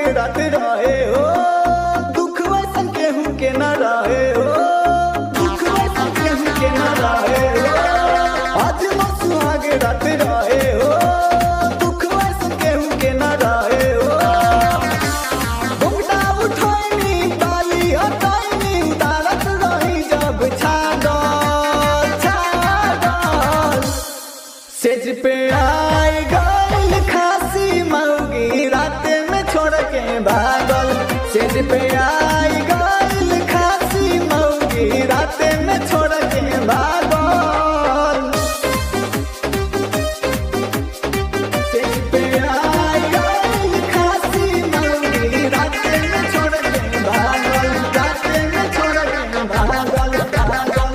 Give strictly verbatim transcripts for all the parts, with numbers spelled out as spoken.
सुहागे रात रहे हो, दुख वैसन केहू के न रहे हो, दुख वैसन केहू के न रहे हो। आज वो सुहागे रात रहे हो, दुख वैसन केहू के न रहे हो। घुंघटा उठैनी ताली हटैनी उतारत रही जब छागल छागल। सेज पे आई गइल खासी मौगी राते में छोड़ के भागल। सेज पे आई गइल खासी मौगी राते में छोड़ के भागल। सेज पे आई गइल खासी मौगी राते में छोड़ के भागल, राते में छोड़ के भागल भागल।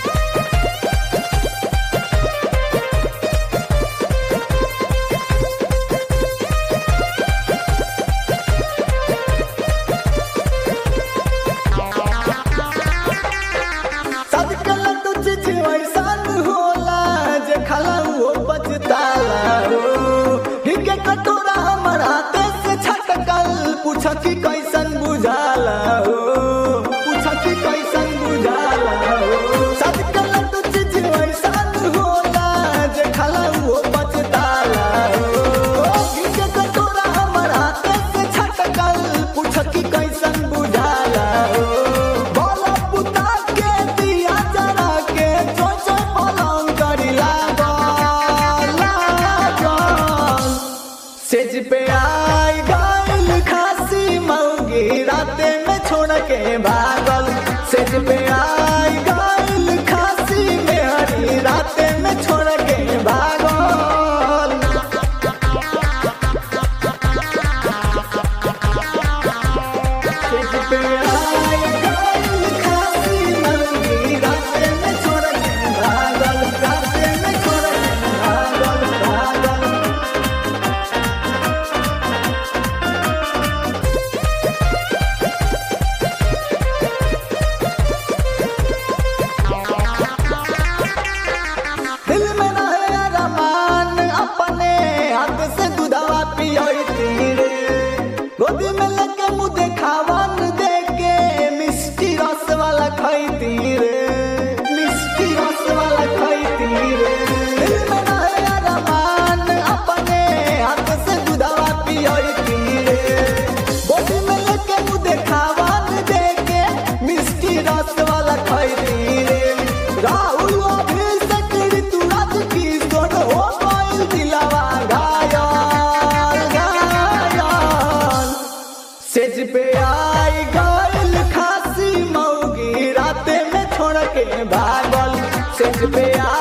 कटोरा हमर हाथे से छटकल, पूछ कि कैसन बुझाला हो, पूछ कि कैसन बुझाला हो। सटकल तो चीज वैसन होला जे खाला वो पछताला हो। के कटोरा हमर हाथे से छटकल, पूछ कि कैसन बुझाला हो। बोला पुता के दिया जरा के चोय चोय पलंग करी लागल लागल। सेज पे आई गइल खासी मौगी राते में छोड़ के भागल। सेज पे आई गइल खासी मेहरी राते में छोड़ के भागल। सेज पे आई गइल खासी मौगी राते में छोड़ के भागल, राते में छोड़ के भागल भागल। दिल में रहे अरमान अपने हाथ से दूधवा पियती रे, गोदी में लेके मुँह देखावन दे के मिष्टी रस वाला खैती रे, मिष्टी रस वाला खैती रे। दिल में रहे अरमान अपने हाथ से दूधवा पियती रे, गोदी में लेके मुँह देखावन दे के मिष्टी रस वाला खैती रे। राहुल सेज पे आई गइल खासी मौगी राते में छोड़ के भागल। सेज पे